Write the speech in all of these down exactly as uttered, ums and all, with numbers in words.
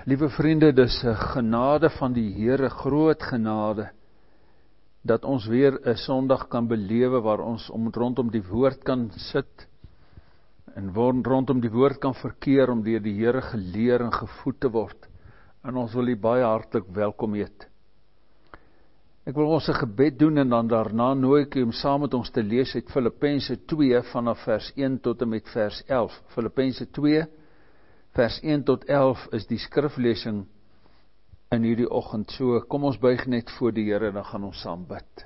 Liewe vriende, dis 'n genade van die Here, groot genade, dat ons weer 'n Sondag kan belewe waar ons om rondom die woord kan sit en rondom die woord kan verkeer om deur die Here geleer en gevoed te word. En ons wil U baie hartlik welkom heet. Ek wil ons 'n gebed doen en dan daarna nooi ek U om saam met ons te lees uit Filippense twee vanaf vers een tot en met vers elf. Filippense twee vers een tot elf is die skriflesing in hierdie oggend. So kom ons buig net voor die Here en dan gaan ons saam bid.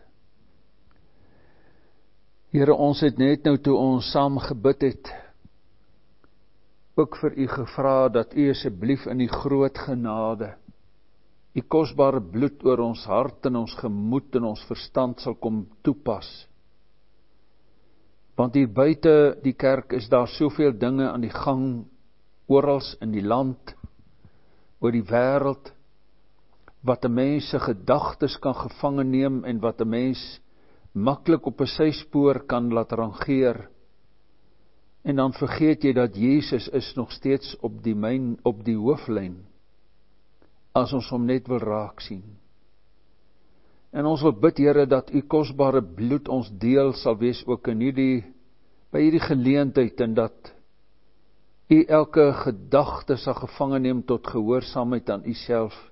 Here, ons het net nou toe ons saam gebid het, ook vir U gevra dat U asseblief in die groot genade U kosbare bloed oor ons hart en ons gemoed en ons verstand sal kom toepas. Want hier buite die kerk is daar soveel dinge aan die gang, orals in die land, oor die wêreld, wat 'n mens se gedagtes kan gevange neem en wat 'n mens maklik op 'n syspoor kan laat rangeer. En dan vergeet jy dat Jesus is nog steeds op die myn, op die hooflyn, as ons hom net wil raak sien. En ons wil bid, Here, dat U kosbare bloed ons deel sal wees ook in hierdie, by hierdie geleentheid, en dat U elke gedagte sal gevange neem tot gehoorsaamheid aan U self.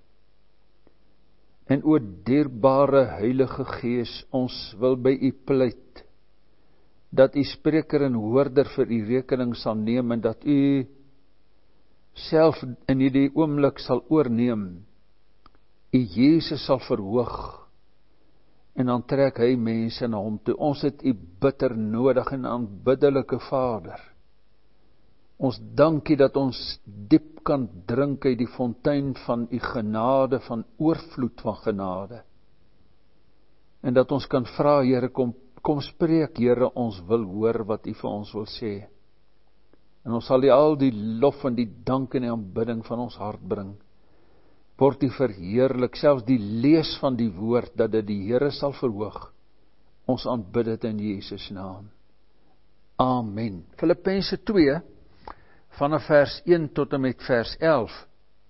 En o dierbare Heilige Gees, ons wil by U pleit, dat U spreker en hoorder vir U rekening sal neem, en dat U self in hierdie oomblik sal oorneem, U Jesus sal verhoog, en dan trek hy mense na hom toe. Ons het U bitter nodig en aanbiddelike Vader. Ons dank U dat ons diep kan drink uit die fontein van U genade, van oorvloed van genade. En dat ons kan vra, Here, kom, kom spreek, Here, ons wil hoor wat U vir ons wil sê. En ons sal U al die lof en die dank en die aanbidding van ons hart bring. Word U verheerlik, selfs die lees van die woord, dat dit die Here sal verhoog. Ons aanbid dit in Jesus naam. Amen. Filippense twee vanaf vers een tot en met vers elf.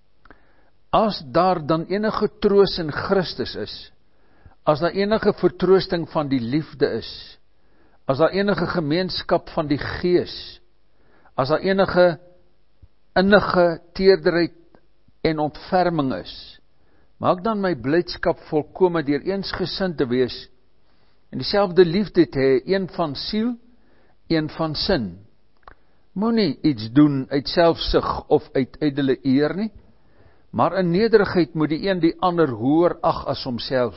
As daar dan enige troos in Christus is, as daar enige vertroosting van die liefde is, as daar enige gemeenskap van die Gees, as daar enige innige teerderheid en ontferming is, maak dan my blydskap volkome deur eensgesind te wees, en dieselfde liefde te hê, een van siel, een van sin. Moenie iets doen uit selfsug of uit ydelle eer nie, maar in nederigheid moet die een die ander hoër ag as homself.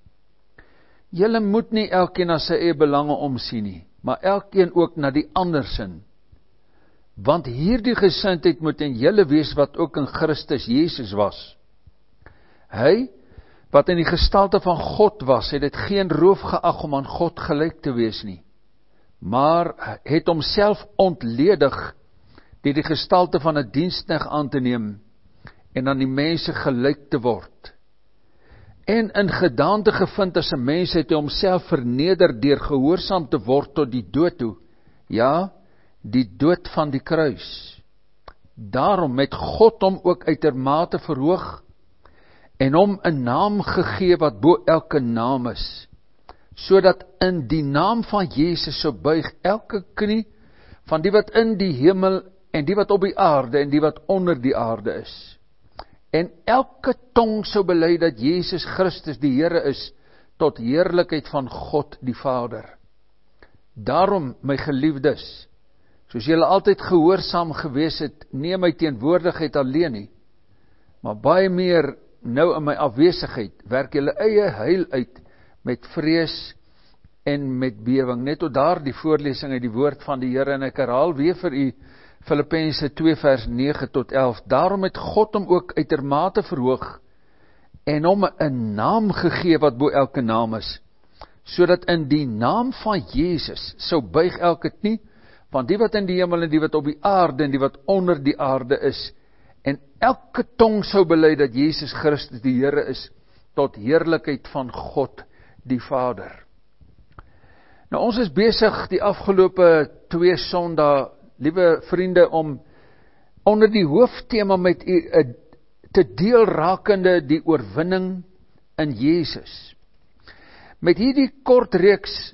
Julle moet nie elkeen na sy eie belange omsien nie, maar elkeen ook na die ander sin. Want hierdie gesindheid moet in julle wees wat ook in Christus Jesus was. Hy, wat in die gestalte van God was, het dit geen roof geag om aan God gelyk te wees nie, maar het homself ontledig deur die gestalte van 'n diensknegt aan te neem en aan die mense gelyk te word. En in gedaante gevind as 'n mens het hy homself verneder deur gehoorsaam te word tot die dood toe, ja, die dood van die kruis. Daarom het God hom ook uitermate verhoog en hom 'n naam gegee wat bo elke naam is, sodat in die naam van Jesus sou buig elke knie van die wat in die hemel en die wat op die aarde en die wat onder die aarde is. En elke tong sou bely dat Jesus Christus die Here is, tot heerlikheid van God die Vader. Daarom, my geliefdes, soos julle altyd gehoorsaam gewees het, nie my teenwoordigheid alleen nie, maar baie meer nou in my afwesigheid, werk julle eie heil uit met vrees en met bewing. Net tot daar die voorlesing uit die woord van die Here, en ek herhaal weer vir u Filippense twee vers nege tot elf. Daarom het God hom ook uitermate verhoog en hom 'n naam gegee wat bo elke naam is, sodat in die naam van Jesus sou buig elke knie van die wat in die hemel en die wat op die aarde en die wat onder die aarde is, en elke tong sou bely dat Jesus Christus die Here is, tot heerlikheid van God die Vader. Nou, ons is besig die afgelope twee Sondae, liewe vriende, om onder die hooftema met u 'n te deel rakende die oorwinning in Jesus. Met hierdie kort reeks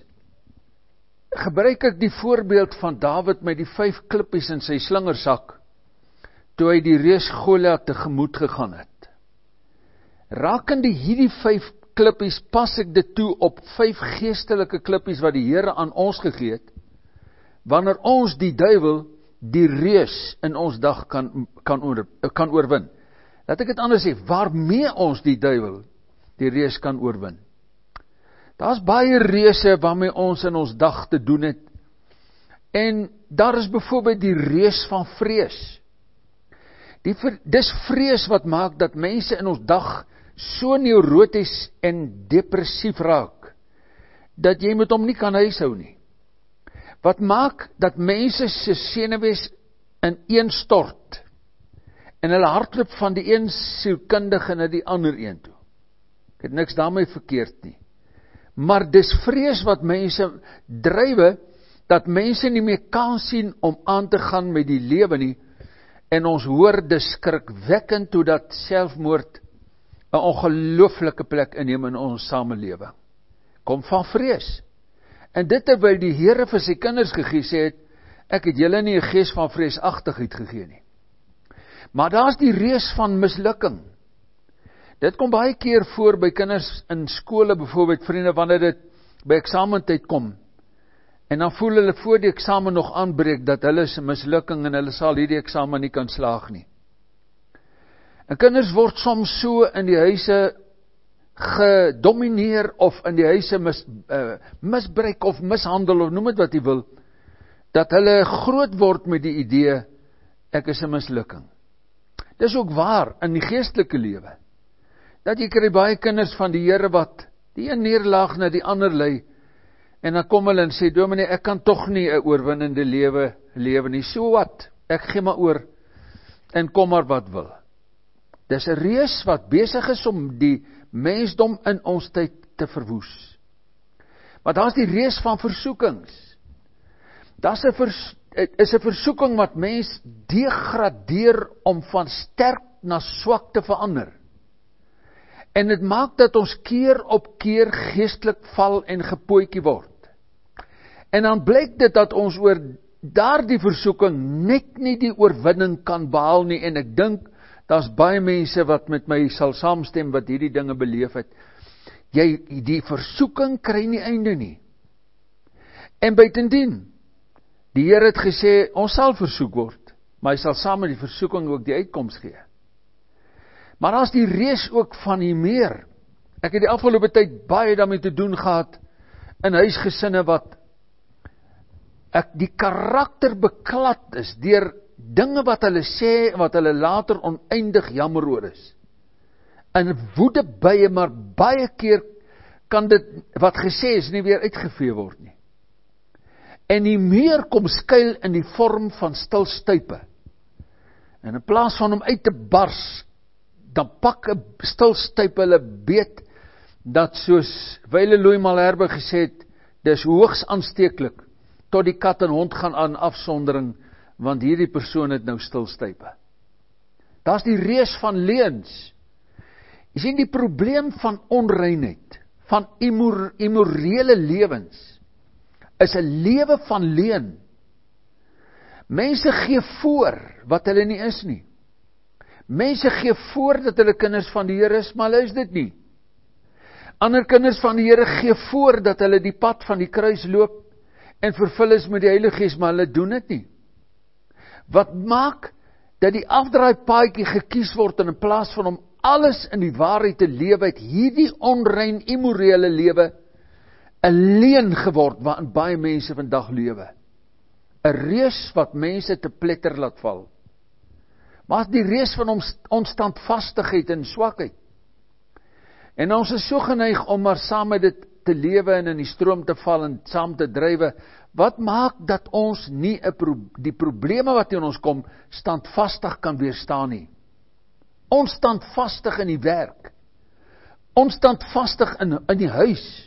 gebruik ek die voorbeeld van Dawid met die vyf klippies in sy slingersak, toe hy die reus Goliat tegemoet gegaan het. Rakende hierdie vyf klippies pas ek dit toe op vyf geestelike klippies wat die Here aan ons gegee het, wanneer ons die duiwel, die reus in ons dag kan, kan, oor, kan oorwin. Laat ek het anders sê, waarmee ons die duiwel, die reus kan oorwin. Daar's baie reuse waarmee ons in ons dag te doen het, en daar is byvoorbeeld die reus van vrees. Die, dis vrees wat maak dat mense in ons dag so neuroties en depressief raak, dat jy met hom nie kan huishou nie. Wat maak dat mense se senuwees in een stort, en hulle hardloop van die een sielkundige na die ander een toe. Ek het niks daarmee verkeerd nie. Maar dis vrees wat mense drywe, dat mense nie meer kan sien om aan te gaan met die lewe nie, en ons hoor dis skrikwekkend toe dat selfmoord 'n ongelooflike plek inneem in ons samelewing. Kom van vrees. En dit terwyl die Here vir sy kinders gegee het, ek het julle nie 'n gees van vreesagtigheid gegee nie. Maar daar's die reus van mislukking. Dit kom baie keer voor by kinders in skole, byvoorbeeld vriende, wanneer dit by eksamentyd kom. En dan voel hulle voor die eksamen nog aanbreek, dat hulle is 'n mislukking en hulle sal hierdie eksamen nie kan slaag nie. En kinders word soms so in die huise gedomineer, of in die huise mis, uh, misbruik of mishandel, of noem het wat jy wil, dat hulle groot word met die idee, ek is 'n mislukking. Dis ook waar in die geestelike lewe, dat jy kry baie kinders van die Here wat die een neerlaag na die ander lei, en dan kom hulle en sê, dominee, ek kan tog nie 'n oorwinnende lewe lewe nie, so wat, ek gee maar oor, en kom maar wat wil. Dis 'n reus wat besig is om die mensdom in ons tyd te verwoes. Maar daar's die reus van versoekings. Daar's 'n vers, is 'n versoeking wat mens degradeer om van sterk na swak te verander. En dit maak dat ons keer op keer geestelik val en gepootjie word. En dan blyk dit dat ons oor daardie versoeking net nie die oorwinning kan behaal nie, en ek dink daar's baie mense wat met my sal saamstem wat hierdie dinge beleef het. Jy, die versoeking kry nie einde nie. En buitendien, die Here het gesê, ons sal versoek word, maar hy sal saam met die versoeking ook die uitkoms gee. Maar daar's die reus ook van die meer. Ek het die afgelope tyd baie daarmee te doen gehad, in huisgesinne wat ek die karakter beklad is, deur dinge wat hulle sê, wat hulle later oneindig jammer oor is. In woede bye, maar baie keer kan dit, wat gesê is, nie weer uitgevee word nie. En die meer kom skuil in die vorm van stilstype. En in plaas van hom uit te bars, dan pak 'n stilstype hulle beet, dat soos Wyle Louis Malherbe gesê het, dis hoogs aansteeklik, tot die kat en hond gaan aan afsondering, want hierdie persoon het nou stilstype. Daar's die reus van leuns. Jy sien die probleem van onreinheid, van immor, immorele lewens, is 'n lewe van leuen. Mense gee voor wat hulle nie is nie. Mense gee voor dat hulle kinders van die Here is, maar hulle is dit nie. Ander kinders van die Here gee voor dat hulle die pad van die kruis loop en vervul is met die Heilige Gees, maar hulle doen dit nie. Wat maak dat die afdraaipaadjie gekies word, en in plaas van om alles in die waarheid te lewe, het hierdie onrein, immorele lewe 'n leuen geword waarin baie mense vandag lewe. 'n Reus wat mense te pletter laat val. Maar die reus van onstandvastigheid en swakheid. En ons is so geneig om maar saam met dit te lewe en in die stroom te val en saam te drywe. Wat maak dat ons nie pro, die probleme wat in ons kom standvastig kan weerstaan nie? Onstandvastig in die werk. Onstandvastig in, in die huis.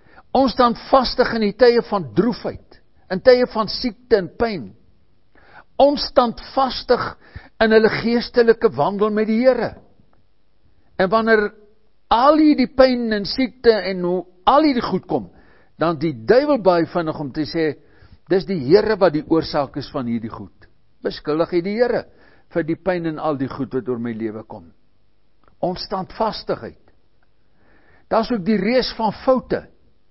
Onstandvastig in die tye van droefheid. In tye van siekte en pyn. onstandvastig in hulle geestelike wandel met die Here. En wanneer al hierdie pyn en siekte en hoe al hierdie goed kom, dan die duiwel baie vinnig om te sê, dis die Here wat die oorsaak is van hierdie goed. Beskuldig hy die Here vir die pyn en al die goed wat oor my lewe kom. Onstandvastigheid. Daar is ook die reus van foute.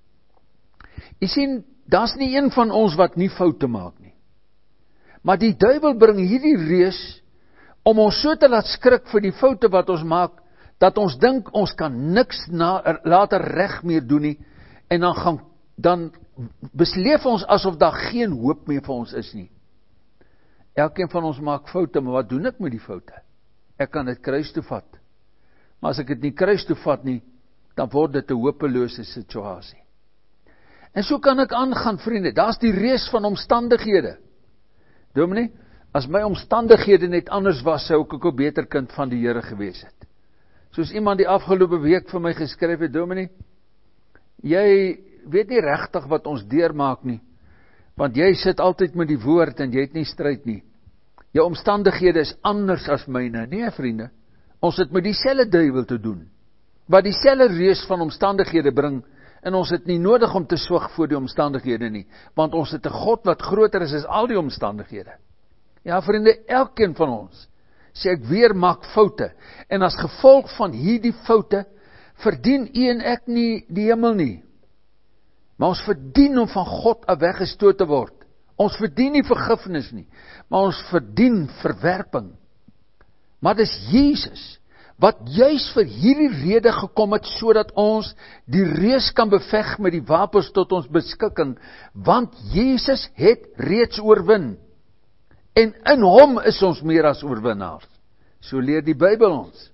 Jy sien, daar is nie een van ons wat nie foute maak nie. Maar die duiwel bring hierdie reus om ons so te laat skrik vir die foute wat ons maak, dat ons dink ons kan niks na, later reg meer doen nie, en dan, gaan, dan besleef ons asof daar geen hoop meer vir ons is nie. Elkeen van ons maak foute, maar wat doen ek met die foute? Ek kan dit kruis toe vat. Maar as ek dit nie kruis toe vat nie, dan word dit 'n hopelose situasie. En so kan ek aangaan, vriende. Daar's die reus van omstandighede. Dominee, as my omstandighede net anders was, sou ek ook 'n beter kind van die Here gewees het. Soos iemand die afgelope week vir my geskryf het, Dominee, jy weet nie regtig wat ons deurmaak nie, want jy sit altyd met die woord en jy het nie stryd nie. Jou omstandighede is anders as myne. Nee, vriende, ons het met dieselfde duiwel te doen, wat dieselfde reus van omstandighede bring, en ons het nie nodig om te swig voor die omstandighede nie, want ons het 'n God wat groter is as al die omstandighede. Ja, vriende, elkeen van ons, sê ek weer, maak foute, en as gevolg van hierdie foute, verdien u en ek nie die hemel nie. Maar ons verdien om van God af weggestoot te word. Ons verdien nie vergifnis nie, maar ons verdien verwerping. Maar dis Jesus, wat juis vir hierdie rede gekom het, sodat ons die reus kan beveg met die wapens tot ons beskikking, want Jesus het reeds oorwin. En in hom is ons meer as oorwinnaars. So leer die Bybel ons.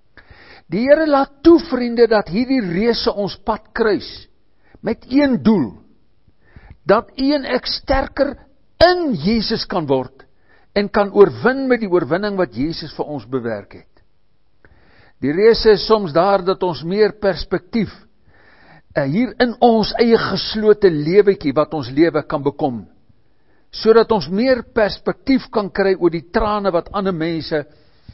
Die Here laat toe, vriende, dat hierdie reuse ons pad kruis, met een doel, dat u en ek sterker in Jesus kan word, en kan oorwin met die oorwinning wat Jesus vir ons bewerk het. Die reuse is soms daar, dat ons meer perspektief, hier in ons eie geslote lewetjie, wat ons lewe kan bekom, sodat ons meer perspektief kan kry oor die trane wat ander mense,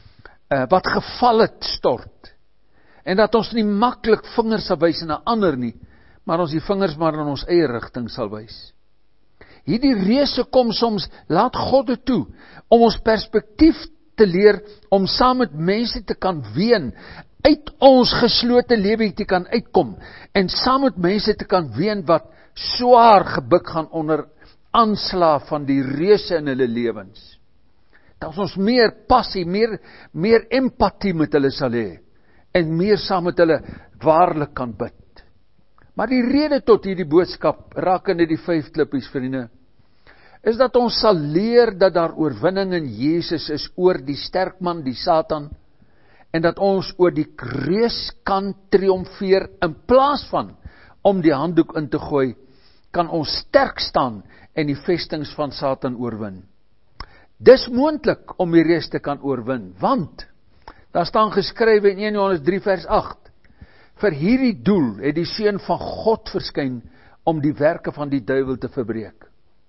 wat geval het, stort, en dat ons nie maklik vingers sal wys na ander nie, maar ons die vingers maar in ons eie rigting sal wys. Hierdie reuse kom soms, laat God dit toe, om ons perspektief te leer, om saam met mense te kan ween, uit ons geslote lewe te kan uitkom, en saam met mense te kan ween, wat swaar gebuk gaan onder aanslaaf van die reuse in hulle lewens. Dat ons meer passie, meer, meer empathie met hulle sal hê, en meer saam met hulle waarlik kan bid. Maar die rede tot hierdie boodskap, rakende die vyf klippies, vriende, is dat ons sal leer dat daar oorwinning in Jesus is oor die sterkman, die Satan, en dat ons oor die reus kan triomfeer, in plaas van om die handdoek in te gooi, kan ons sterk staan en die vestings van Satan oorwin. Dis moontlik om die reus te kan oorwin, want daar staan geskrywe in Eerste Johannes drie vers agt, vir hierdie doel het die Seun van God verskyn om die werke van die duiwel te verbreek.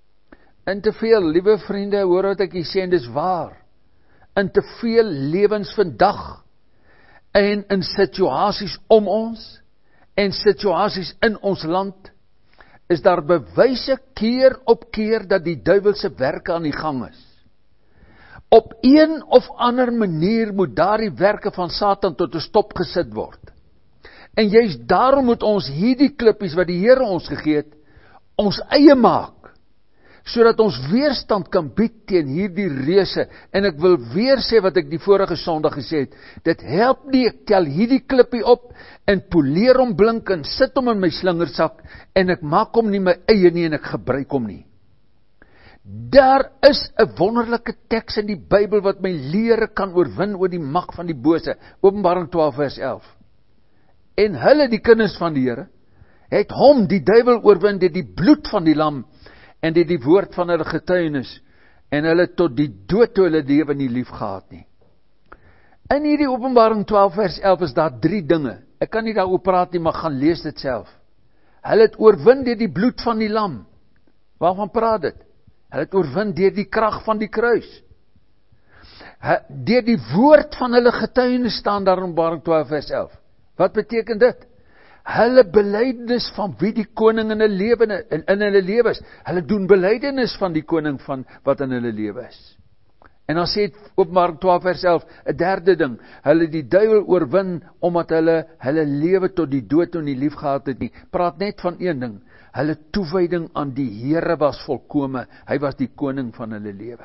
In te veel, liewe vriende, hoor wat ek hier sê, en dis waar, in te veel lewens vandag, en in situasies om ons, en situasies in ons land, is daar bewyse keer op keer dat die duiwelse werke aan die gang is. Op een of ander manier moet daar die werke van Satan tot 'n stop gesit word. En juist daarom moet ons hierdie klippies wat die Here ons gegee het, ons eie maak, sodat ons weerstand kan bied teen hierdie reuse. En ek wil weer sê wat ek die vorige Sondag gesê het, dit help nie, ek tel hierdie klippie op, en poleer hom blink, en sit hom in my slingersak, en ek maak hom nie my eie nie, en ek gebruik hom nie. Daar is 'n wonderlike teks in die Bybel, wat my leer kan oorwin oor die mag van die bose, Openbaring twaalf vers elf. En hulle, die kinders van die Here, het hom, die duiwel, oorwin deur die bloed van die lam, en dit die woord van hulle getuienis, en hulle tot die dood toe hulle lewe nie lief gehad nie. In hierdie Openbaring twaalf vers elf is daar drie dinge. Ek kan nie daaroor praat nie, maar gaan lees dit self. Hulle het oorwin deur die bloed van die lam. Waarvan praat dit? Hulle het oorwin deur die krag van die kruis. Deur die woord van hulle getuienis staan daar in Openbaring twaalf vers elf. Wat beteken dit? Hulle belydenis van wie die koning in hulle lewe in, in hulle lewe is. Hulle doen belydenis van die koning van wat in hulle lewe is. En dan sê Openbaring twaalf vers elf, 'n derde ding, hulle die duiwel oorwin omdat hulle hulle lewe tot die dood toe nie lief gehad het nie. Praat net van een ding, hulle toewyding aan die Here was volkome. Hy was die koning van hulle lewe.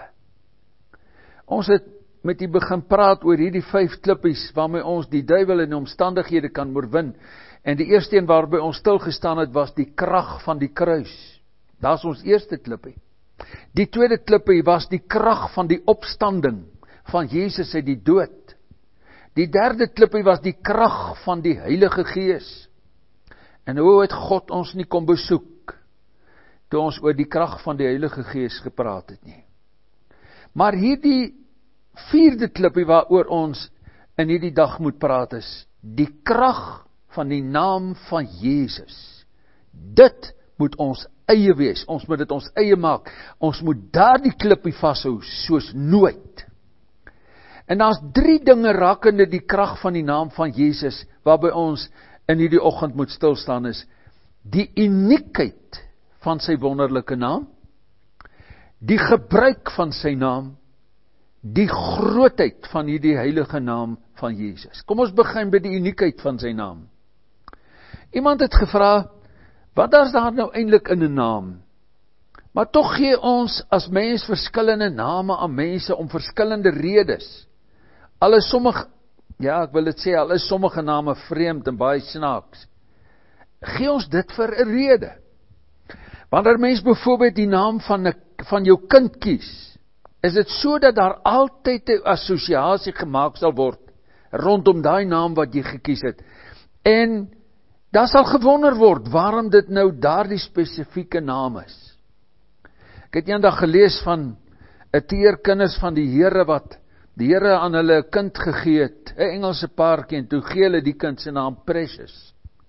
Ons het met die begin praat oor hierdie vyf klippies waarmee ons die duiwel in omstandighede kan oorwin. En die eerste een waarby ons stilgestaan het was die krag van die kruis. Daar's ons eerste klippie. Die tweede klippie was die krag van die opstanding van Jesus uit die dood. Die derde klippie was die krag van die Heilige Gees. En hoe het God ons nie kom besoek toe ons oor die krag van die Heilige Gees gepraat het nie. Maar hierdie vierde klippie waaroor ons in hierdie dag moet praat is die krag van die naam van Jesus. Dit moet ons eie wees, ons moet dit ons eie maak, ons moet daardie klippie vashou soos nooit. En daar's drie dinge rakende die krag van die naam van Jesus, waarby ons in hierdie oggend moet stilstaan is, die uniekheid van sy wonderlike naam, die gebruik van sy naam, die grootheid van hierdie heilige naam van Jesus. Kom ons begin by die uniekheid van sy naam. Iemand het gevra, wat is daar nou eintlik in 'n naam? Maar tog gee ons as mens verskillende name aan mense om verskillende redes. Al is sommige, ja ek wil dit sê, al is sommige name vreemd en baie snaaks. Gee ons dit vir 'n rede. Wanneer mens byvoorbeeld die naam van, 'n, van jou kind kies, is dit so dat daar altyd 'n assosiasie gemaak sal word rondom daai naam wat jy gekies het. En daar sal gewonder word waarom dit nou daardie spesifieke naam is. Ek het eendag gelees van 'n tienerkinders van die Here wat die Here aan hulle kind gegee het, 'n Engelse paartjie, en toe gee hulle die kind se naam Precious.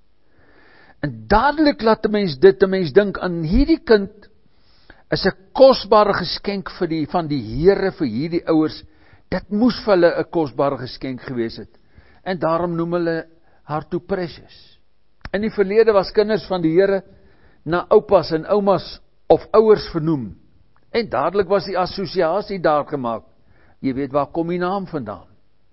En dadelik laat 'n mens dit 'n mens dink aan hierdie kind is 'n kosbare geskenk vir die van die Here vir hierdie ouers. Dit moes vir hulle 'n kosbare geskenk gewees het. En daarom noem hulle haar toe Precious. In die verlede was kinders van die Here na oupas en oumas of ouers vernoem. En dadelik was die assosiasie daar gemaak. Jy weet waar kom die naam vandaan.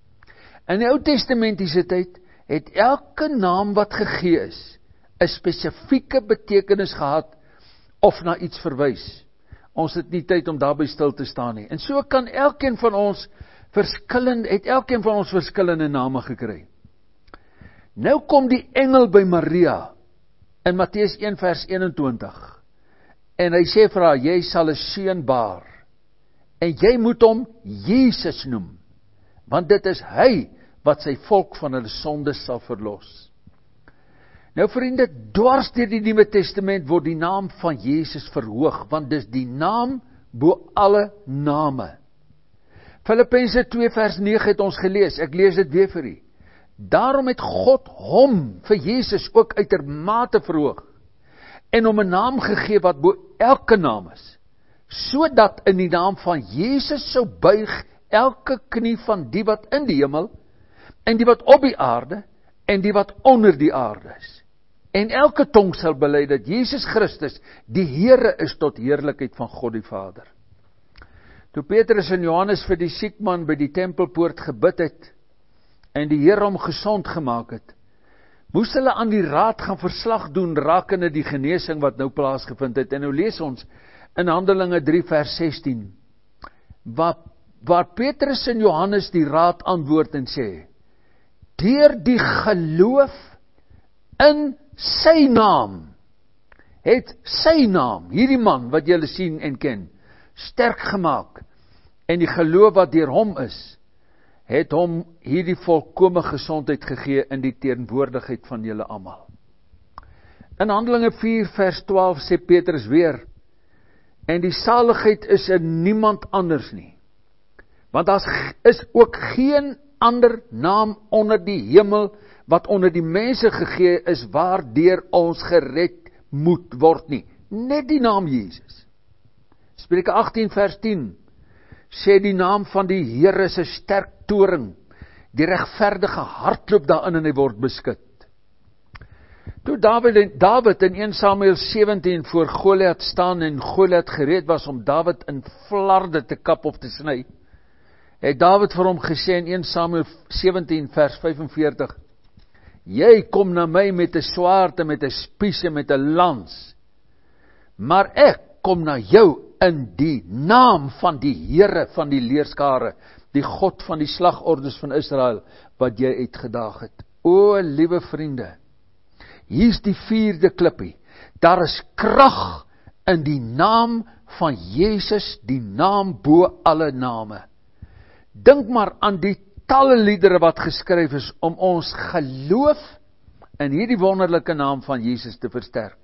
In die Ou Testamentiese tyd het elke naam wat gegee is 'n spesifieke betekenis gehad of na iets verwys. Ons het nie tyd om daarby stil te staan nie. En so kan elkeen van ons verskillende het elkeen van ons verskillende name gekry. Nou kom die engel by Maria in Matteus een vers eenentwintig. En hy sê vir haar, jy sal 'n seun baar. En jy moet hom Jesus noem, want dit is hy wat sy volk van hulle sondes sal verlos. Nou vriende, dwars deur die Nuwe Testament word die naam van Jesus verhoog, want dis die naam bo alle name. Filippense twee vers nege het ons gelees, ek lees dit weer vir u. Daarom het God hom vir Jesus ook uitermate verhoog en hom 'n naam gegee wat bo elke naam is, sodat in die naam van Jesus sou buig elke knie van die wat in die hemel en die wat op die aarde en die wat onder die aarde is. En elke tong sal bely dat Jesus Christus die Here is tot heerlikheid van God die Vader. Toe Petrus en Johannes vir die siek man by die tempelpoort gebid het en die Here hom gesond gemaak het, moes hulle aan die raad gaan verslag doen rakende die genesing wat nou plaasgevind het. En nou lees ons in Handelinge drie vers sestien, waar, waar Petrus en Johannes die raad antwoord en sê, deur die geloof in sy naam, het sy naam, hierdie man wat julle sien en ken, sterk gemaak, en die geloof wat deur hom is, het hom hierdie volkome gesondheid gegee in die teenwoordigheid van julle almal. In Handelinge vier vers twaalf sê Petrus weer, en die saligheid is in niemand anders nie, want daar is ook geen ander naam onder die hemel, wat onder die mense gegee is, waardeur ons gered moet word nie. Net die naam Jesus. Spreuke agttien vers tien, sê die naam van die Here is 'n sterk toring, die regverdige hardloop daarin en hy word beskud. Toe David, David in eerste Samuel sewentien voor Goliat staan en Goliat gereed was om David in flarde te kap of te sny, het David vir hom gesê in eerste Samuel sewentien vers vyfenveertig, jy kom na my met 'n swaard en met 'n spies en met 'n lans, maar ek kom na jou in die naam van die Here van die leerskare, die God van die slagordes van Israel, wat jy uitgedaag het. O, liewe vriende, hier's die vierde klippie. Daar is krag in die naam van Jesus, die naam bo alle name. Dink maar aan die talle liedere wat geskryf is om ons geloof in hierdie wonderlike naam van Jesus te versterk.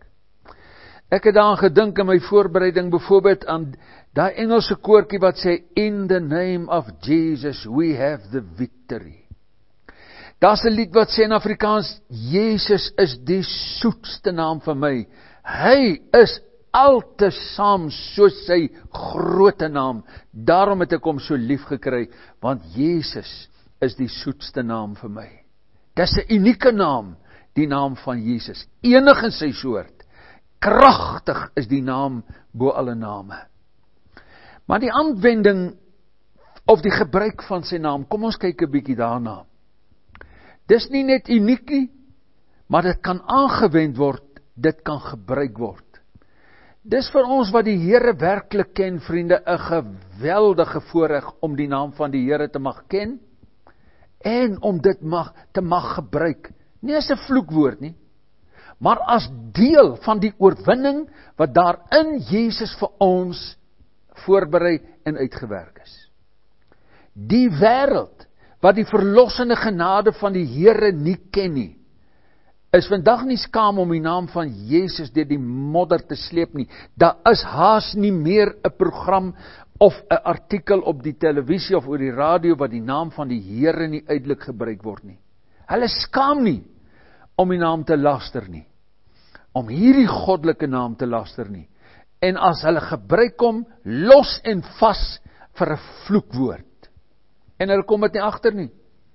Ek het daaraan gedink in my voorbereiding, byvoorbeeld aan daai Engelse koortjie wat sê, in the name of Jesus we have the victory. Daar's 'n lied wat sê in Afrikaans, Jesus is die soetste naam vir my. Hy is altesaam soos sy groote naam. Daarom het ek hom so lief gekry, want Jesus is die soetste naam vir my. Dis 'n unieke naam, die naam van Jesus. Enig in sy soort. Kragtig is die naam bo alle name. Maar die aanwending of die gebruik van sy naam, kom ons kyk 'n bietjie daarna. Dis nie net uniek nie, maar dit kan aangewend word, dit kan gebruik word. Dis vir ons wat die Here werklik ken, vriende, 'n geweldige voorreg om die naam van die Here te mag ken en om dit mag te mag gebruik. Nie as 'n vloekwoord nie, maar as deel van die oorwinning wat daar in Jesus vir ons voorberei en uitgewerk is. Die wêreld wat die verlossende genade van die Here nie ken nie, is vandag nie skaam om die naam van Jesus deur die modder te sleep nie. Daar is haas nie meer 'n program of 'n artikel op die televisie of oor die radio wat die naam van die Here nie uitelik gebruik word nie. Hulle skaam nie om die naam te laster nie, om hierdie goddelike naam te laster nie. En as hulle gebruik hom los en vas vir 'n vloekwoord. En hulle kom dit nie agter nie.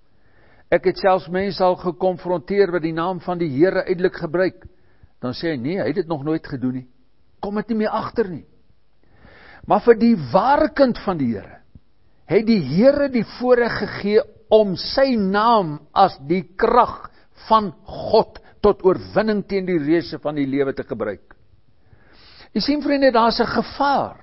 Ek het selfs mense al gekonfronteer wat die naam van die Here uitelik gebruik. Dan sê hy, nee, hy het dit nog nooit gedoen nie. Kom dit nie meer agter nie. Maar vir die ware kind van die Here, het die Here die voorreg gegee om sy naam as die krag van God tot oorwinning teen die reëse van die lewe te gebruik. Jy sien vriende, daar's 'n gevaar.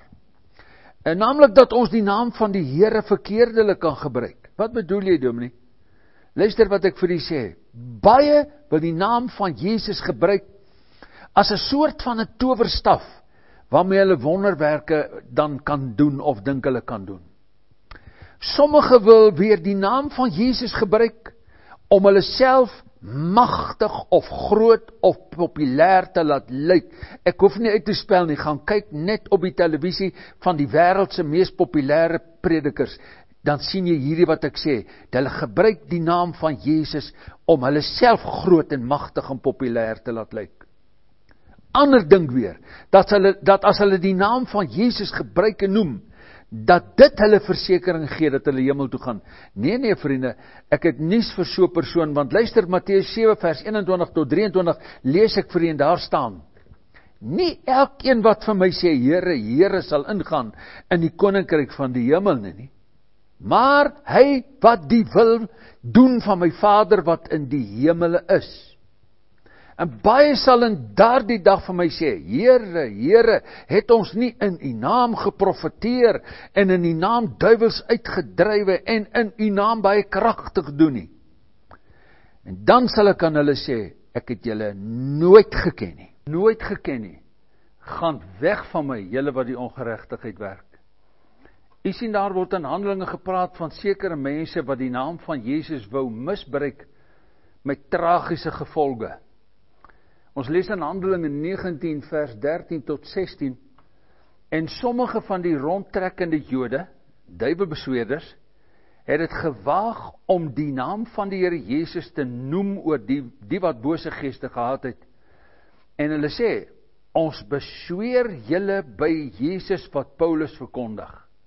En naamlik dat ons die naam van die Here verkeerdelik kan gebruik. Wat bedoel jy, dominee? Luister wat ek vir u sê. Baie wil die naam van Jesus gebruik as 'n soort van 'n towerstaf waarmee hulle wonderwerke dan kan doen of dink hulle kan doen. Sommige wil weer die naam van Jesus gebruik om hulle self magtig of groot of populêr te laat lyk. Ek hoef nie uit te spel nie, gaan kyk net op die televisie van die wêreld se mees populêre predikers. Dan sien jy hierdie wat ek sê, hulle gebruik die naam van Jesus om hulle self groot en magtig en populêr te laat lyk. Ander dink weer, dat, hulle, dat as hulle die naam van Jesus gebruik en noem, dat dit hulle versekering gee dat hulle hemel toe gaan. Nee, nee vriende, ek het nuus vir so 'n persoon, want luister Matteus sewe vers eenentwintig tot drieëntwintig, lees ek vir u en daar staan. Nie elkeen wat vir my sê, Here, Here sal ingaan in die koninkryk van die hemel nie, nie. Maar hy wat die wil doen van my Vader wat in die hemele is. En baie sal in daardie dag van my sê, Here, Here, het ons nie in u naam geprofeteer en in u naam duiwels uitgedrywe en in u naam baie kragtig doen nie. En dan sal ek aan hulle sê, ek het julle nooit geken nie, nooit geken nie. Gaan weg van my, julle wat die ongeregtigheid werk. U sien, daar word in Handelinge gepraat van sekere mense wat die naam van Jesus wou misbruik met tragiese gevolge. Ons lees in Handelinge negentien vers dertien tot sestien, en sommige van die rondtrekkende Jode, duiwelbesweerders, het het gewaag om die naam van die Here Jesus te noem oor die, die wat bose geeste gehad het. En hulle sê, ons besweer julle by Jesus wat Paulus verkondig.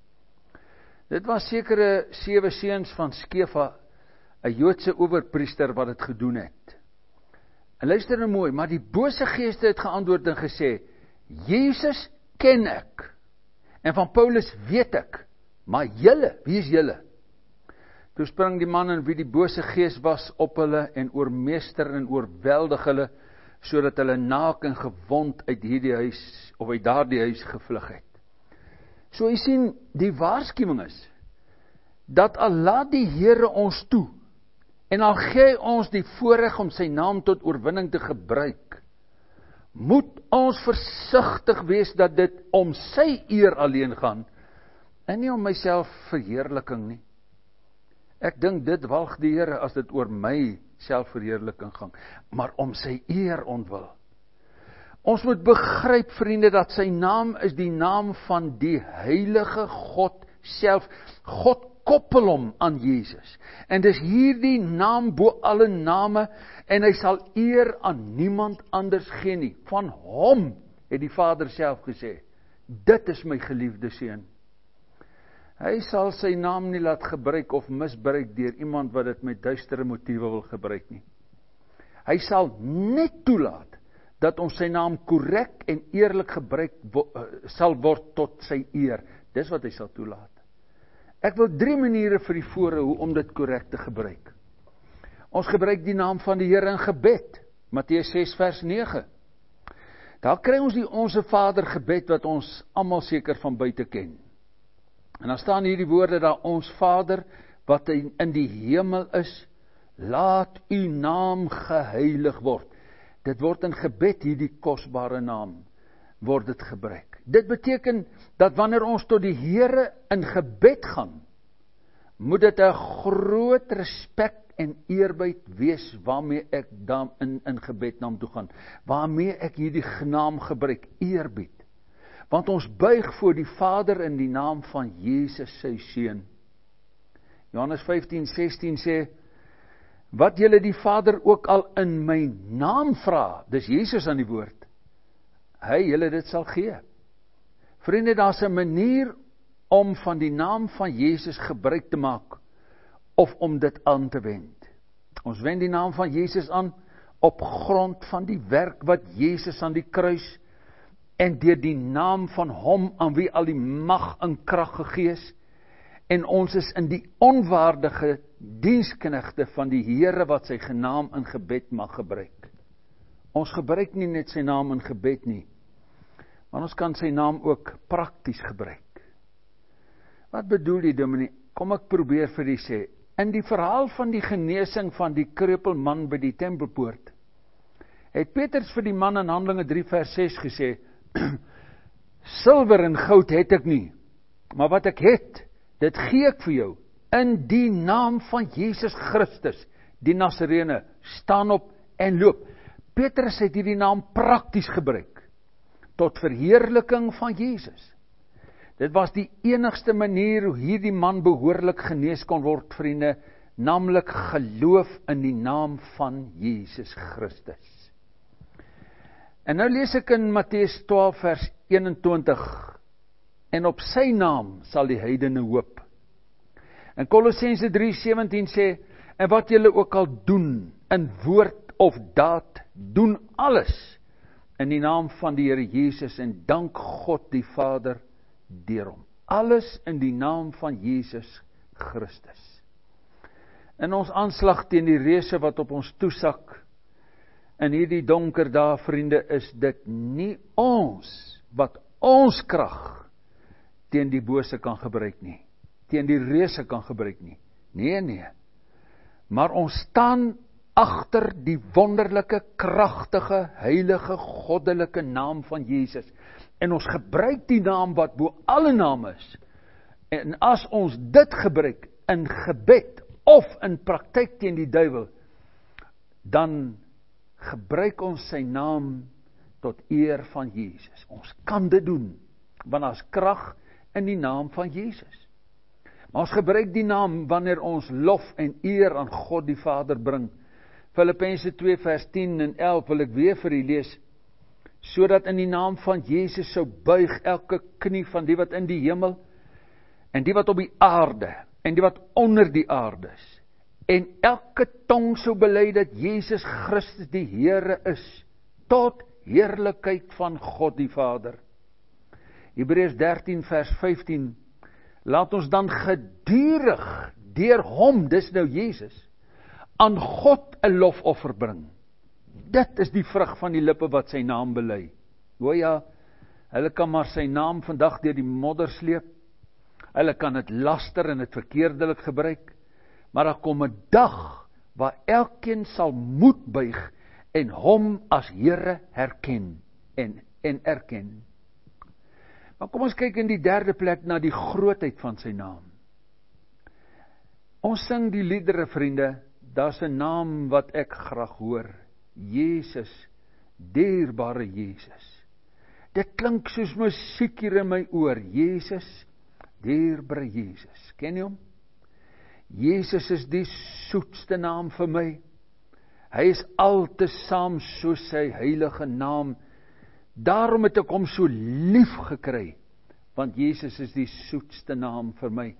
Dit was sekere sewe seuns van Skefa, 'n Joodse owerpriester wat dit gedoen het. En luister nou mooi, maar die bose geeste het geantwoord en gesê, Jesus ken ek, en van Paulus weet ek, maar julle, wie is julle? Toe spring die man in wie die bose gees was op hulle en oormeester en oorweldig hulle, sodat hulle naak en gewond uit hierdie huis, of uit daardie huis gevlug het. So jy sien, die waarskuwing is, dat al laat die Here ons toe, en al gee ons die voorreg om sy naam tot oorwinning te gebruik, moet ons versigtig wees dat dit om sy eer alleen gaan, en nie om myself verheerliking nie. Ek dink dit walg die Here as dit oor my selfverheerliking gaan, maar om sy eer ontwil. Ons moet begryp, vriende, dat sy naam is die naam van die heilige God self. God koppel hom aan Jesus. En dis hierdie naam bo alle name, en hy sal eer aan niemand anders gee nie. Van hom het die Vader self gesê, dit is my geliefde seun. Hy sal sy naam nie laat gebruik of misbruik deur iemand wat dit met duistere motiewe wil gebruik nie. Hy sal net toelaat dat ons sy naam korrek en eerlik gebruik wo, uh, sal word tot sy eer. Dis wat hy sal toelaat. Ek wil drie maniere vir die vore hoe om dit korrek te gebruik. Ons gebruik die naam van die Here in gebed, Matteus ses vers nege. Daar kry ons die Onse Vader gebed wat ons almal seker van buite ken. En dan staan hierdie woorde daar, ons Vader wat in die hemel is, laat u naam geheilig word. Dit word in gebed, hierdie kosbare naam, word dit gebruik. Dit beteken dat wanneer ons tot die Here in gebed gaan, moet dit 'n groot respek en eerbied wees waarmee ek dan in, in gebed na hom toe gaan, waarmee ek hierdie naam gebruik, eerbied. Want ons buig voor die Vader in die naam van Jesus sy seun. Johannes vyftien sestien sê, wat julle die Vader ook al in my naam vra, dis Jesus aan die woord, hy julle dit sal gee. Vriende, daar's 'n manier om van die naam van Jesus gebruik te maak, of om dit aan te wend. Ons wend die naam van Jesus aan, op grond van die werk wat Jesus aan die kruis, en deur die naam van hom aan wie al die mag en krag gegee is, en ons is in die onwaardige diensknegte van die Here wat sy naam in gebed mag gebruik. Ons gebruik nie net sy naam in gebed nie, maar ons kan sy naam ook prakties gebruik. Wat bedoel jy, Dominee? Kom ek probeer vir die sê. In die verhaal van die genesing van die kreupelman by die tempelpoort, het Petrus vir die man in Handelinge drie vers ses gesê, silwer en goud het ek nie, maar wat ek het, dit gee ek vir jou, in die naam van Jesus Christus, die Nasarene, staan op en loop. Petrus het hierdie naam prakties gebruik, tot verheerliking van Jesus. Dit was die enigste manier hoe hierdie man behoorlik genees kon word, vriende, naamlik geloof in die naam van Jesus Christus. En nou lees ek in Matteus twaalf vers eenentwintig, en op sy naam sal die heidene hoop. En Kolossense drie sewentien sê, en wat julle ook al doen, in woord of daad, doen alles in die naam van die Here Jesus, en dank God die Vader deur hom. Alles in die naam van Jesus Christus. In ons aanslag teen die reëse wat op ons toesak, in hierdie donker dae, vriende, is dit nie ons, wat ons krag teen die bose kan gebruik nie, teen die reëse kan gebruik nie, nee, nee, maar ons staan agter die wonderlike, kragtige, heilige, goddelike naam van Jesus, en ons gebruik die naam wat bo alle name is, en as ons dit gebruik, in gebed, of in praktyk teen die duiwel, dan gebruik ons sy naam tot eer van Jesus. Ons kan dit doen, want daar is krag in die naam van Jesus. Maar ons gebruik die naam wanneer ons lof en eer aan God die Vader bring. Filippense twee vers tien en elf wil ek weer vir u lees. sodat in die naam van Jesus sou buig elke knie van die wat in die hemel, en die wat op die aarde, en die wat onder die aarde is, en elke tong sou bely dat Jesus Christus die Here is, tot heerlikheid van God die Vader. Hebreërs dertien vers vyftien, laat ons dan gedurig deur hom, dis nou Jesus, aan God 'n lofoffer bring. Dit is die vrug van die lippe wat sy naam bely. O ja, hulle kan maar sy naam vandag deur die modder sleep, hulle kan dit laster en dit verkeerdelik gebruik, maar daar kom 'n dag waar elkeen sal moed buig en hom as Here herken en, en erken. Maar kom ons kyk in die derde plek na die grootheid van sy naam. Ons sing die liedere, vriende, daar's 'n naam wat ek graag hoor, Jesus, dierbare Jesus. Dit klink soos musiek hier in my oor, Jesus, dierbare Jesus. Ken jy hom? Jesus is die soetste naam vir my. Hy is altesaam soos sy heilige naam. Daarom het ek hom so lief gekry, want Jesus is die soetste naam vir my.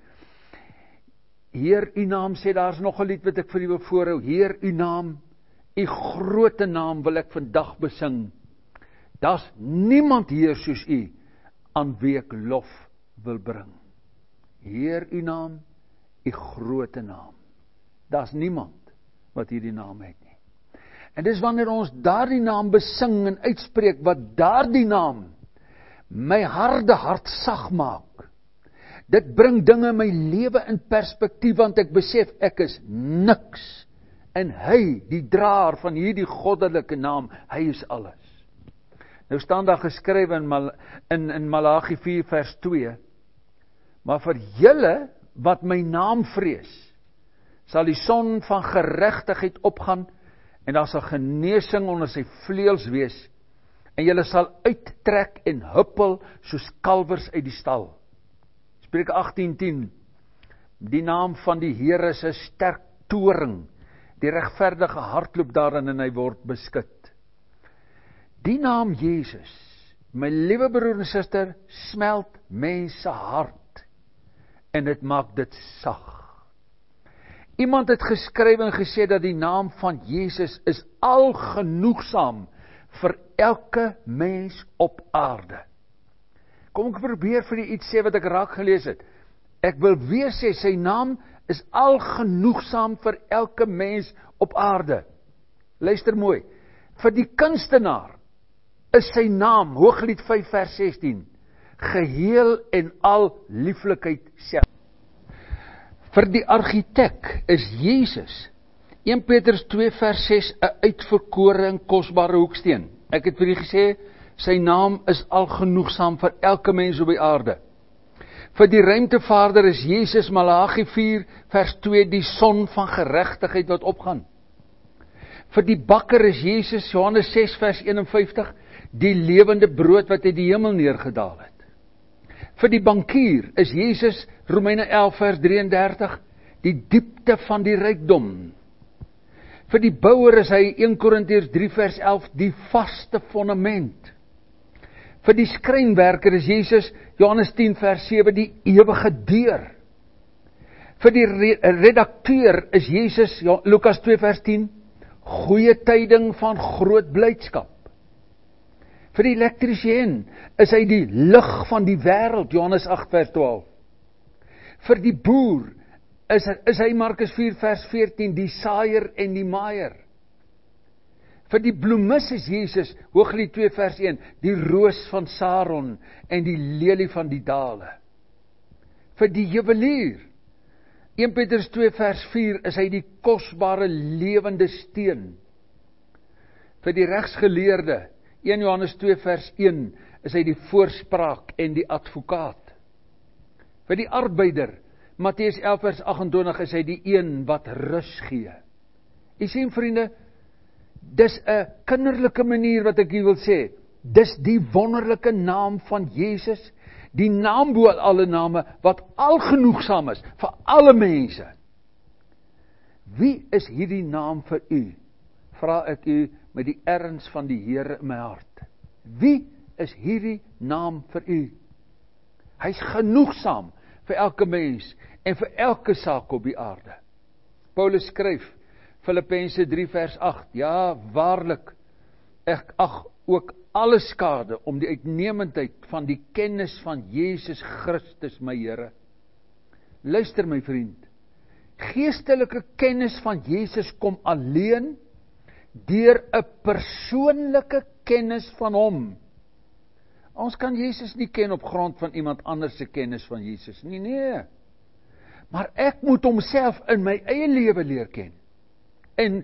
Heer, u naam sê, daar is nog 'n lied wat ek vir u wil voorhou. Heer, u naam, u groote naam wil ek vandag besing. Daar's niemand hier soos u, aan wie ek lof wil bring. Heer, u naam, u groote naam. Daar's niemand wat hierdie naam het nie. En dis wanneer ons daardie naam besing en uitspreek, wat daardie naam my harde hart sag maak. Dit bring dinge in my lewe in perspektief, want ek besef ek is niks. En hy, die draer van hierdie goddelike naam, hy is alles. Nou staan daar geskrywe in, Mal, in, in Malagi vier vers twee, maar vir julle wat my naam vrees, sal die son van geregtigheid opgaan, en daar sal genesing onder sy vleuels wees, en julle sal uittrek en huppel soos kalwers uit die stal. Spreuke agtien tien, die naam van die Here is 'n sterk toring, die regverdige hardloop daarin en hy word beskud. Die naam Jesus, my liewe broer en suster, smelt mense hart, en dit maak dit sag. Iemand het geskryf en gesê dat die naam van Jesus is algenoegsaam vir elke mens op aarde. Kom ek probeer vir u iets sê wat ek raak gelees het. Ek wil weer sê, sy naam is algenoegsaam vir elke mens op aarde. Luister mooi, vir die kunstenaar is sy naam, Hooglied vyf vers sestien, geheel en al lieflikheid self. Vir die argitek is Jesus, een Petrus twee vers ses, 'n uitverkore en kosbare hoeksteen. Ek het vir u gesê, sy naam is algenoegsaam vir elke mens op die aarde. Vir die ruimtevaarder is Jesus, Malagi vier vers twee, die son van geregtigheid wat opgaan. Vir die bakker is Jesus, Johannes ses vers een en vyftig, die lewende brood wat uit die hemel neergedaal het. Vir die bankier is Jesus, Romeine elf vers drie en dertig, die diepte van die rykdom. Vir die bouer is hy, een Korintiërs drie vers elf, die vaste fondament. Vir die skrynwerker is Jesus, Johannes tien vers sewe, die ewige deur. Vir die re- redakteur is Jesus, Lukas twee vers tien, goeie tyding van groot blydskap. Vir die elektriesien is hy die lig van die wêreld, Johannes agt vers twaalf. Vir die boer is, is hy, Markus vier vers veertien, die saaier en die maaier. Vir die bloemis is Jesus, Hooglied twee vers een, die roos van Saron en die lelie van die dale. Vir die juwelier, een Petrus twee vers vier, is hy die kosbare lewende steen. Vir die regsgeleerde, een Johannes twee vers een, is hy die voorspraak en die advokaat. Vir die arbeider, Matteus elf vers agt en twintig, is hy die een wat rus gee. Jy sien, vriende, dis 'n kinderlike manier wat ek hier wil sê. Dis die wonderlike naam van Jesus, die naam bo alle name, wat algenoegsaam is vir alle mense. Wie is hierdie naam vir u? Vra ek u met die erns van die Here in my hart. Wie is hierdie naam vir u? Hy is genoegsaam vir elke mens en vir elke saak op die aarde. Paulus skryf, Filippense drie vers agt, ja, waarlik, ek ag ook alle skade om die uitnemendheid van die kennis van Jesus Christus my Here. Luister my vriend, geestelike kennis van Jesus kom alleen deur 'n persoonlike kennis van hom. Ons kan Jesus nie ken op grond van iemand anders se kennis van Jesus nie, nee. Maar ek moet homself in my eie lewe leer ken. En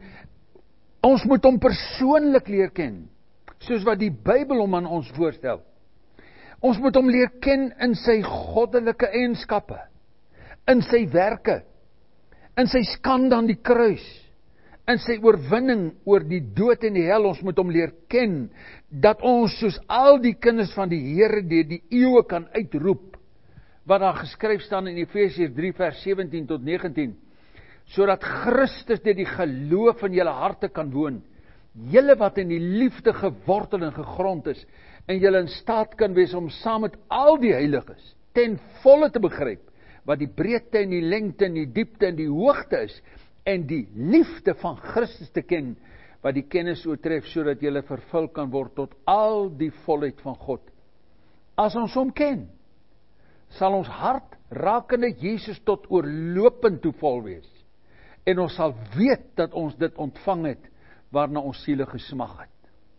ons moet hom persoonlik leer ken, soos wat die Bybel hom aan ons voorstel. Ons moet hom leer ken in sy goddelike eienskappe, in sy werke, in sy skande aan die kruis, in sy oorwinning oor die dood en die hel. Ons moet hom leer ken, dat ons soos al die kinders van die Here deur die eeue kan uitroep, wat daar geskryf staan in Efesiërs drie vers sewentien tot negentien, sodat Christus deur die geloof in julle harte kan woon, julle wat in die liefde gewortel en gegrond is, en julle in staat kan wees om saam met al die heiliges ten volle te begryp wat die breedte en die lengte en die diepte en die hoogte is, en die liefde van Christus te ken, wat die kennis oortref, sodat julle vervul kan word tot al die volheid van God. As ons hom ken, sal ons hart rakende Jesus tot oorlopend toe vol wees, en ons sal weet dat ons dit ontvang het, waarna ons siele gesmag het.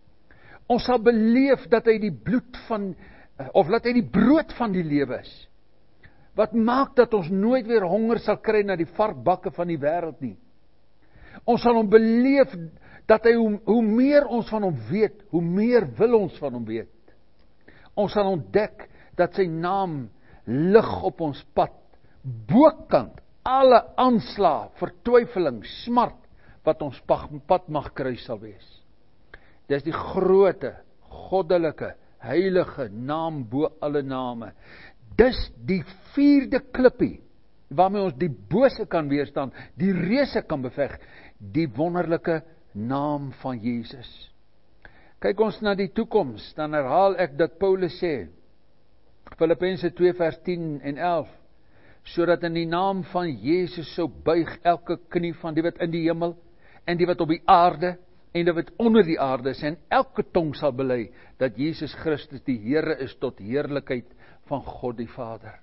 Ons sal beleef dat hy die bloed van, of dat hy die brood van die lewe is, wat maak dat ons nooit weer honger sal kry na die varkbakke van die wêreld nie. Ons sal hom beleef dat hy, hoe, hoe meer ons van hom weet, hoe meer wil ons van hom weet. Ons sal ontdek dat sy naam lig op ons pad, bokant alle aanslae, vertwyfeling, smart, wat ons pad mag kruis sal wees. Dis die groote, goddelike, heilige naam bo alle name. Dis die vierde klippie, waarmee ons die bose kan weerstaan, die reuse kan beveg, die wonderlike naam van Jesus. Kyk ons na die toekoms, dan herhaal ek dat Paulus sê, Filippense twee vers tien en elf, sodat in die naam van Jesus sou buig elke knie van die wat in die hemel, en die wat op die aarde, en die wat onder die aarde is, en elke tong sal bely, dat Jesus Christus die Here is tot heerlikheid van God die Vader.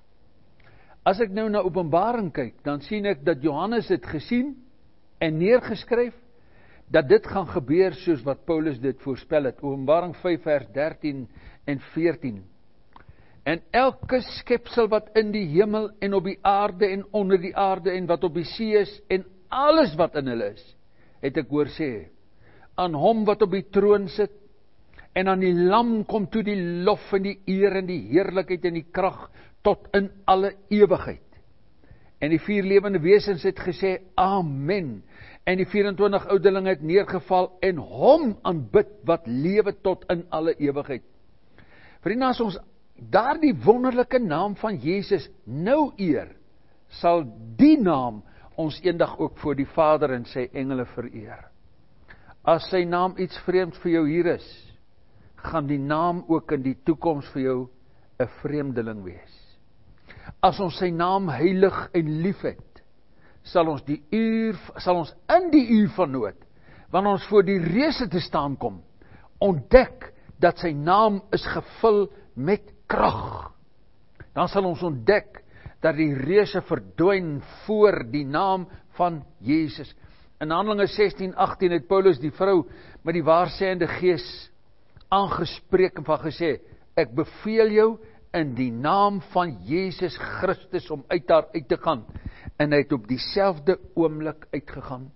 As ek nou na Openbaring kyk, dan sien ek dat Johannes het gesien, en neergeskryf, dat dit gaan gebeur soos wat Paulus dit voorspel het. Openbaring vyf vers dertien en veertien. En elke skepsel wat in die hemel en op die aarde en onder die aarde en wat op die see is en alles wat in hulle is, het ek hoor sê, aan hom wat op die troon sit en aan die lam kom toe die lof en die eer en die heerlikheid en die krag tot in alle ewigheid. En die vier lewende wesens het gesê, Amen. En die vierentwintig ouderlinge het neergeval en hom aanbid wat lewe tot in alle ewigheid. Vriende, as ons daardie wonderlike naam van Jesus nou eer, sal die naam ons eendag ook voor die Vader en sy engele vereer. As sy naam iets vreemds vir jou hier is, gaan die naam ook in die toekoms vir jou 'n vreemdeling wees. As ons sy naam heilig en lief het, sal ons die uur, sal ons in die uur van nood, wanneer ons voor die reuse te staan kom, ontdek dat sy naam is gevul met krag. Dan sal ons ontdek dat die reuse verdwyn voor die naam van Jesus. In Handelinge sestien agtien het Paulus die vrou met die waarsêende gees aangespreek en van gesê, ek beveel jou in die naam van Jesus Christus om uit daar uit te gaan. En hy het op dieselfde oomblik uitgegaan.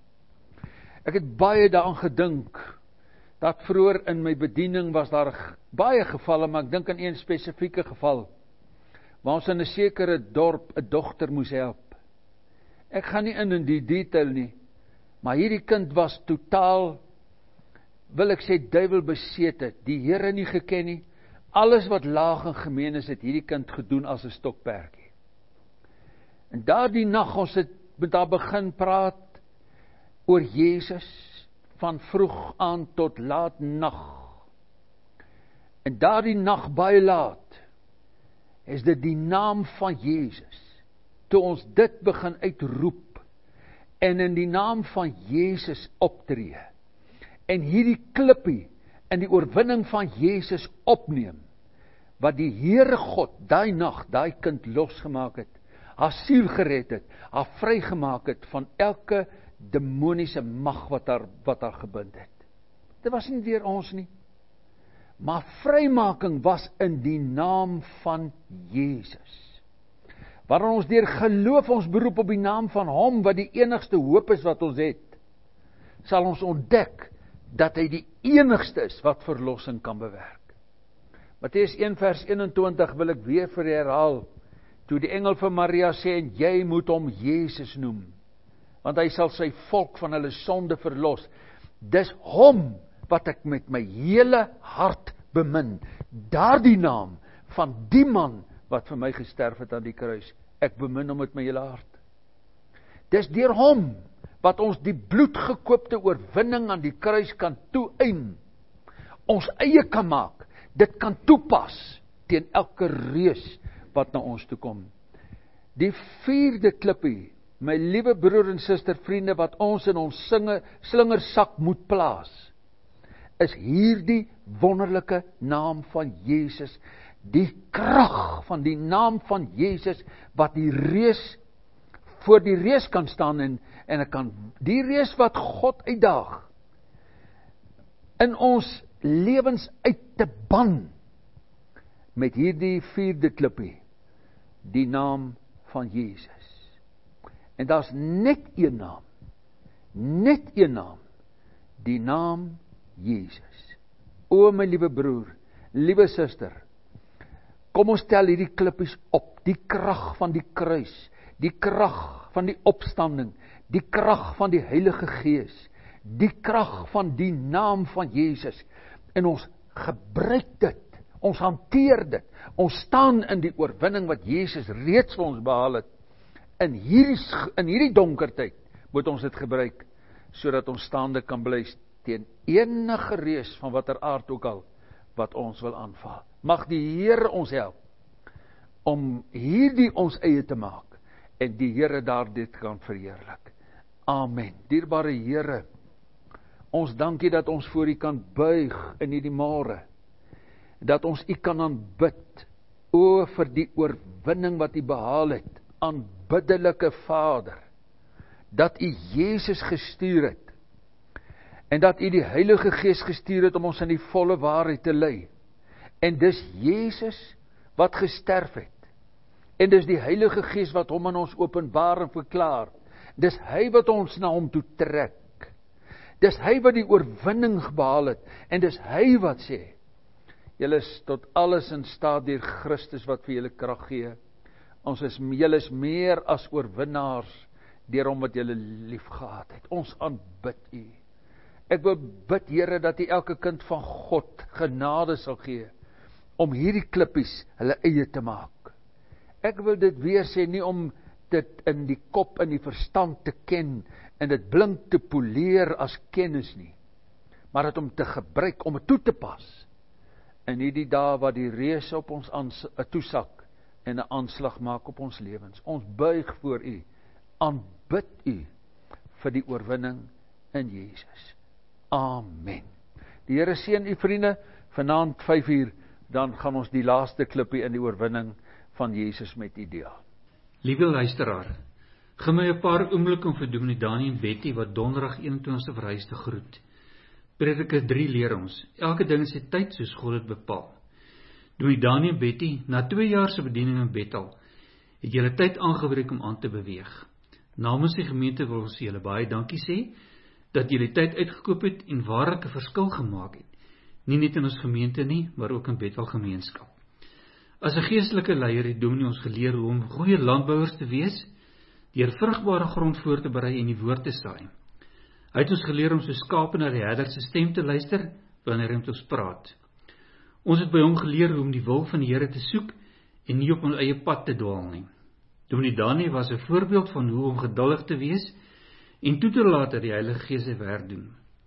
Ek het baie daaraan gedink, dat vroeër in my bediening was daar baie gevalle, maar ek dink aan een spesifieke geval, waar ons in 'n sekere dorp 'n dogter moes help. Ek gaan nie in in die detail nie, maar hierdie kind was totaal, wil ek sê, duiwelbesete, die Here nie geken nie. Alles wat laag en gemeen is, het hierdie kind gedoen as 'n stokperdjie. En daardie nag, ons het met haar begin praat oor Jesus, van vroeg aan tot laat nag. En daardie nag baie laat, is dit die naam van Jesus, toe ons dit begin uitroep, en in die naam van Jesus optree, en hierdie klippie, in die oorwinning van Jesus opneem, wat die Heere God, daai nag, daai kind losgemaak het, haar siel gered het, haar vrygemaak het, van elke demoniese mag, wat haar, wat haar gebind het. Dit was nie deur ons nie, maar vrymaking was in die naam van Jesus. Waarin ons deur geloof ons beroep op die naam van hom, wat die enigste hoop is wat ons het, sal ons ontdek, dat hy die enigste is, wat verlossing kan bewerk. Mattheus een vers eenentwintig wil ek weer vir herhaal, toe die engel vir Maria sê, en jy moet hom Jesus noem, want hy sal sy volk van hulle sonde verlos. Dis hom, wat ek met my hele hart bemin, daardie naam, van die man, wat vir my gesterf het aan die kruis, ek bemin hom met my hele hart. Dis deur hom, wat ons die bloedgekoopte oorwinning aan die kruis kan toeëien, ons eie kan maak, dit kan toepas, teen elke reus, wat na ons toe kom. Die vierde klippie, my liewe broer en suster vriende, wat ons in ons singe, slingersak moet plaas, is hierdie wonderlike naam van Jesus, die krag van die naam van Jesus, wat die reus, voor die reus kan staan, en, en ek kan, die reus wat God uitdaag, in ons lewens uit te ban, met hierdie vierde klippie, die naam van Jesus. En daar's net een naam, net een naam, die naam Jesus. O my liewe broer, liewe suster, kom ons tel hierdie klippies op, die krag van die kruis, die krag van die opstanding, die krag van die Heilige Gees, die krag van die naam van Jesus, en ons gebruik dit, ons hanteer dit, ons staan in die oorwinning wat Jesus reeds vir ons behaal het, in hierdie, in hierdie donkertyd, moet ons dit gebruik, sodat ons staande kan bly teen enige reus van watter aard ook al, wat ons wil aanval. Mag die Here ons help, om hierdie ons eie te maak, en die Here daar dit kan verheerlik. Amen. Dierbare Here, ons dankie dat ons voor U kan buig in hierdie môre, dat ons U kan aanbid, o vir die oorwinning wat U behaal het, aanbiddelike Vader, dat U Jesus gestuur het, en dat U die Heilige Gees gestuur het om ons in die volle waarheid te lei, en dis Jesus wat gesterf het, en dis die Heilige Gees wat hom aan ons openbaar en verklaar, dis hy wat ons na hom toe trek, dis hy wat die oorwinning behaal het, en dis hy wat sê, julle is tot alles in staat deur Christus wat vir julle krag gee, ons is, julle is meer as oorwinnaars, deur hom wat julle lief gehad het, ons aanbid U. Ek wil bid, Here, dat U elke kind van God genade sal gee, om hierdie klippies hulle eie te maak. Ek wil dit weer sê, nie om dit in die kop en die verstand te ken, en dit blink te poleer as kennis nie, maar het om te gebruik, om het toe te pas, in hierdie dae wat die reus op ons ans, toesak, en 'n aanslag maak op ons lewens. Ons buig voor U, aanbid U, vir die oorwinning in Jesus. Amen. Die Here seën U vriende, vanaand vyf uur, dan gaan ons die laaste klippie in die oorwinning van Jesus met U deel. Liewe luisteraar, gee my 'n paar oomblikke om vir Dominee Dani en Betty wat donderdag eenentwintigste verhuis te groet. Prediker drie leer ons, elke ding in sy tyd soos God dit bepaal. Dominee Dani en Betty, na twee jaar se bediening in Bethel, het julle tyd aangebreek om aan te beweeg. Namens die gemeente wil ons julle baie dankie sê, dat julle tyd uitgekoop het en waarlik 'n verskil gemaak het, nie net in ons gemeente nie, maar ook in Bethel gemeenskap. As 'n geestelike leier het Dominee ons geleer hoe om goeie landbouers te wees, deur vrugbare grond voor te berei en die woord te saai. Hy het ons geleer om so skape na die herder se stem te luister, wanneer hy met ons praat. Ons het by hom geleer hoe om die wil van die Here te soek, en nie op ons eie pad te dwaal nie. Dominee Dani was 'n voorbeeld van hoe om geduldig te wees, en toe te laat dat die Heilige Gees sy werk doen.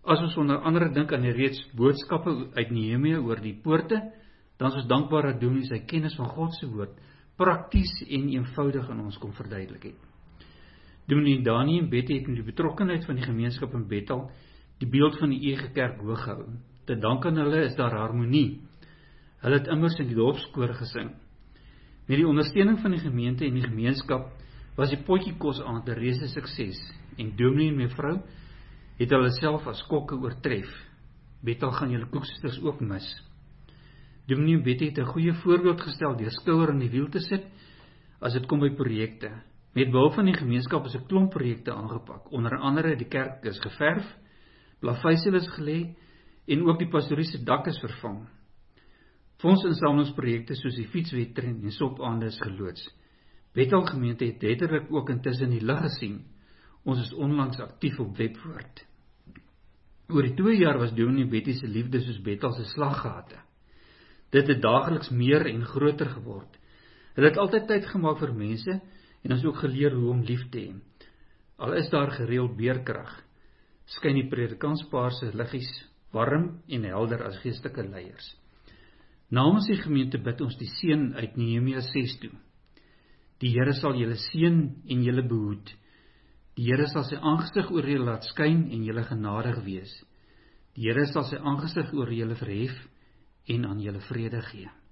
As ons onder andere dink aan die reeds boodskappe uit Nehemia oor die poorte, dan is ons dankbaar dat Dominee sy kennis van God se woord prakties en eenvoudig aan ons kom verduidelik het. Dominee Dani en Betty het met die betrokkenheid van die gemeenskap in Bethel die beeld van die ewige kerk hoog gehou. Te dank aan hulle is daar harmonie. Hulle het immers in die dorpskoor gesing. Met die ondersteuning van die gemeente en die gemeenskap was die potjiekos aand 'n reuse sukses en Dominee en mevrou het hulle self as kokke oortref. Bethel gaan julle koeksisters ook mis. Dominee Betty het 'n goeie voorbeeld gestel deur skouer in die wiel te sit as dit kom by projekte. Met behulp van die gemeenskap is 'n klomp projekte aangepak. Onder andere die kerk is geverf, plaveisel is gelê en ook die pastoriese dak is vervang. Fondsinsamelingsprojekte soos die fietswedren en sopaande is geloods. Bethel gemeente het letterlik ook intussen die lig gesien. Ons is onlangs aktief op Webwoord. Oor die twee jaar was Dominee Betty se liefde soos Bethel se slaggate. Dit het daagliks meer en groter geword. Hulle het altyd tyd gemaak vir mense en ons ook geleer hoe om lief te hê. Al is daar gereeld beerkrag, skyn die predikantspaar se liggies warm en helder as geestelike leiers. Namens die gemeente bid ons die seën uit Nehemia ses toe. Die Here sal julle seën en julle behoed. Die Here sal sy aangesig oor julle laat skyn en julle genadig wees. Die Here sal sy aangesig oor julle verhef en aan julle vrede gee.